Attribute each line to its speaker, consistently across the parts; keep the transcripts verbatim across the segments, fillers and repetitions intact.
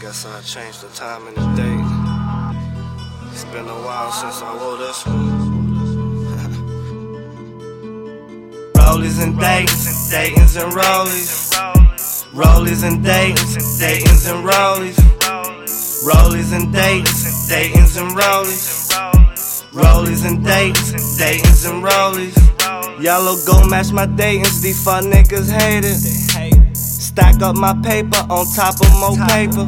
Speaker 1: guess I changed the time and the date. It's been a while since I wore this one. Rollies and Daytons, Daytons and Rollies. Rollies and Daytons, Daytons and Rollies. Rollies and Daytons, Daytons and Rollies. Rollies and Daytons, Daytons and Rollies. Yellow gold match my Daytons, these fuck niggas hate it. Stack up my paper on top of more paper.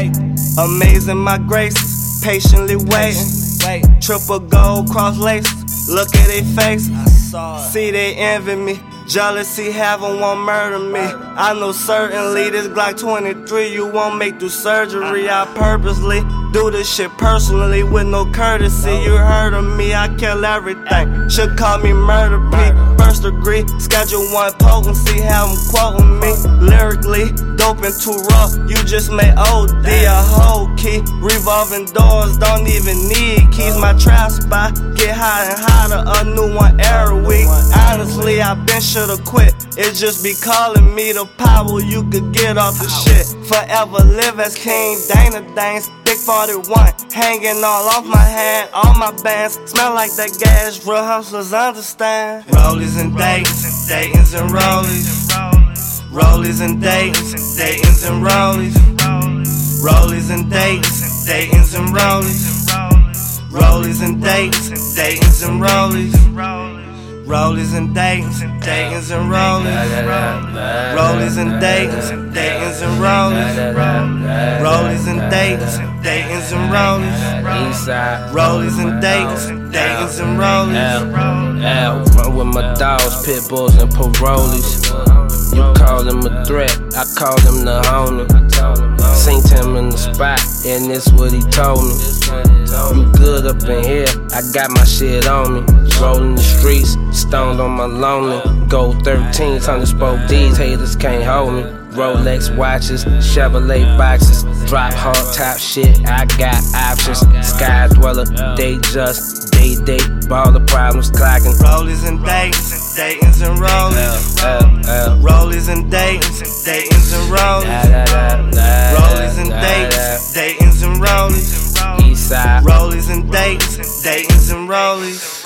Speaker 1: Amazing my graces, patiently waiting. Triple gold cross laces, look at they faces. See they envy me, jealousy have them won't murder me. I know certainly this Glock twenty-three you won't make through surgery. I purposely do this shit personally with no courtesy. You heard of me, I kill everything. Should call me Murder P. First degree, schedule one potency, have them quoting me. Lyrically, dope and too rough, you just made O D a whole key. Revolving doors, don't even need keys. My trap spot get hotter and hotter, a new one every week. Honestly, I been shoulda quit. It just be calling me the power you could get off the shit. Forever live as King Dana Danes. Big forty-one hanging all off my hand. All my bands smell like that gas. Real hustlers understand. Rollies and Daytons, Daytons and Rollies. Rollies and Daytons, Daytons and Rollies. Rollies and Daytons, Daytons and Rollies. Rollies and Daytons, Daytons and Rollies. Rollies and Daytons, Daytons and Rollies. Rollies and Daytons, Daytons and Rollies. Rollies and Daytons, Daytons and Rollies. Rollies and Daytons, Daytons and Rollies.
Speaker 2: Yeah, run with my dogs, pit bulls and parolees. You call him a threat, I call him the homie. Seen him in the spot, and this what he told me. You good up in here, I got my shit on me. Rolling the streets, stoned on my lonely. Gold thirteens, hundred spoke D's, haters can't hold me. Rolex watches, Chevrolet boxes, drop hard top shit, I got options. Sky dweller, they just, they date, baller problems clocking.
Speaker 1: Rollies and Daytons, Daytons and Rollies. Rollies and Daytons, Daytons and Rollies. Rollies and Daytons, Daytons and Rollies.
Speaker 2: Eastside.
Speaker 1: Rollies and Daytons, Daytons and Rollies.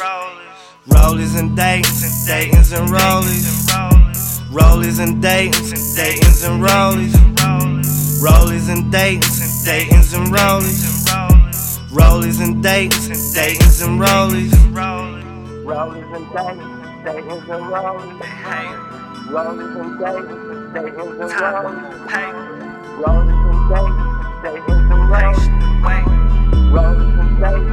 Speaker 1: Rollies and Daytons, Daytons and Rollies. Rollies and Daytons, Daytons and Rollies. Rollies and Daytons, Daytons and Rollies. Rollies and Daytons, Daytons and Rollies. Rollies and Daytons, Daytons and Rollies. Rollies and Daytons, Daytons and Rollies. Rollies and Daytons, Daytons and Rollies. Rollies and Daytons.